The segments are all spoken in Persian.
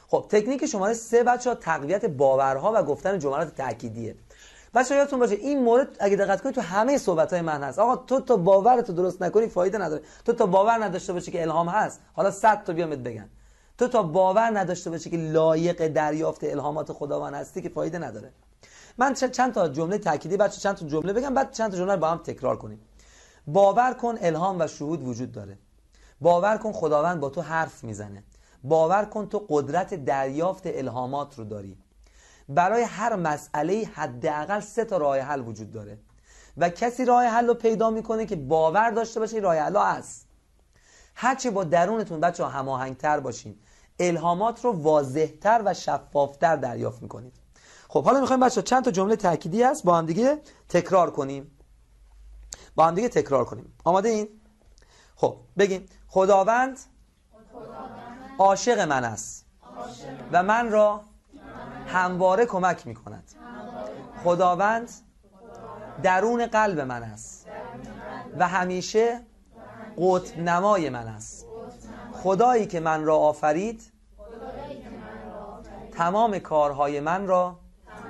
خب تکنیک شماره 3 بچه‌ها تقویت باورها و گفتن جملات تأکیدیه. بچه‌ها یادتون باشه این مورد اگه دقت کنید تو همه صحبت‌های من هست. آقا تو تا باورتو درست نکنی فایده نداره. تو تا باور نداشته باشی که الهام هست، حالا 100 تا بیام بگن. تو تا باور نداشته باشی که لایق دریافت الهامات خداوند هستی که فایده نداره. من چند تا جمله تأکیدی بچه‌ها چند تا جمله بگم بعد چند تا جمله رو با هم تکرار کنیم. باور کن الهام و شهود وجود داره. باور کن خداوند با تو حرف میزنه. باور کن تو قدرت دریافت الهامات رو داری. برای هر مسئله حداقل 3 تا راه حل وجود داره و کسی راه حل رو پیدا میکنه که باور داشته باشه راه حل هست. هرچه با درونتون بچه‌ها هماهنگتر باشین الهامات رو واضح‌تر و شفاف‌تر دریافت میکنید. خب حالا میخوایم بچه‌ها چند تا جمله تأکیدی هست با هم دیگه تکرار کنیم. آماده این؟ خب بگیم خداوند عاشق من است و من را همواره کمک می کند. خداوند درون قلب من است و همیشه قطب نمای من است. خدایی که من را آفرید تمام کارهای من را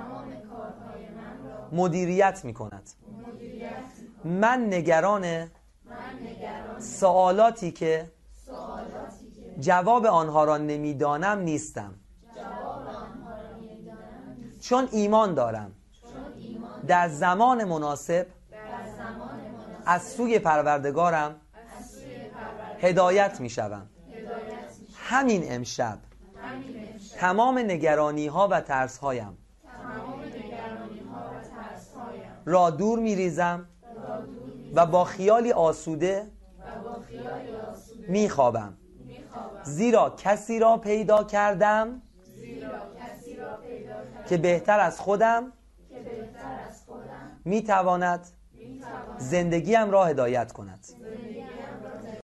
مدیریت می کند. من نگران سوالاتی که جواب آنها را نمیدانم نیستم، چون ایمان دارم در زمان مناسب از سوی پروردگارم هدایت می شوم. همین امشب تمام نگرانی ها و ترس هایم را دور می ریزم و با خیالی آسوده می خوابم. زیرا کسی را پیدا کردم که بهتر از خودم می تواند زندگیم را هدایت کند.